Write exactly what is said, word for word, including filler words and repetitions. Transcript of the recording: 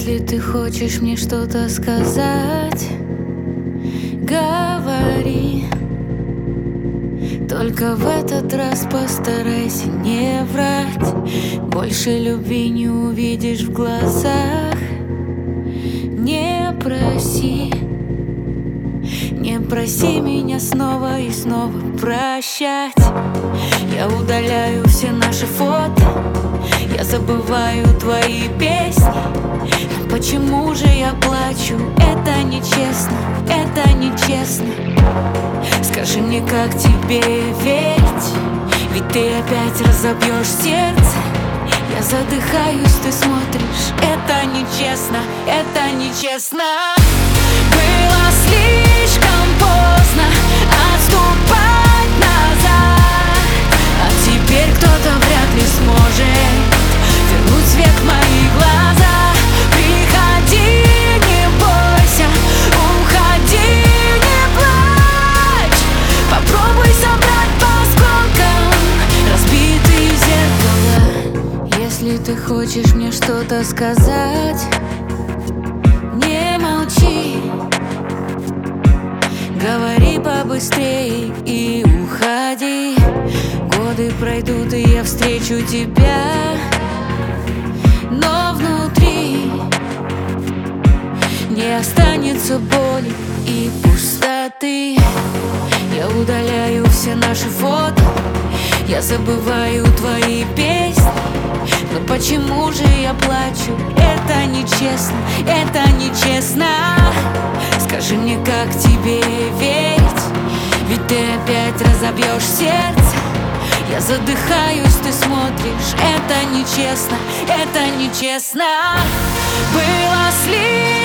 Если ты хочешь мне что-то сказать, говори. Только в этот раз постарайся не врать. Больше любви не увидишь в глазах. Не проси, не проси меня снова и снова прощать. Я удаляю все наши фото, я забываю твои песни. Но почему же я плачу? Это нечестно, это нечестно. Скажи мне, как тебе верить? Ведь ты опять разобьешь сердце. Я задыхаюсь, ты смотришь. Это нечестно, это нечестно. Было слишком поздно отступать назад, а теперь кто-то вряд ли сможет вернуть свет в мои глаза. Приходи, не бойся, уходи, не плачь. Попробуй собрать по осколкам разбитые зеркала. Если ты хочешь мне что-то сказать, не молчи, говори побыстрее и уходи. Годы пройдут, и я встречу тебя, но внутри не останется боли и пустоты. Я удаляю все наши фото, я забываю твои песни. Но почему же я плачу? Это нечестно, это нечестно. Скажи мне, как тебе верить? Ведь ты опять разобьешь сердце. Я задыхаюсь, ты смотришь. Это нечестно, это нечестно. Было слишком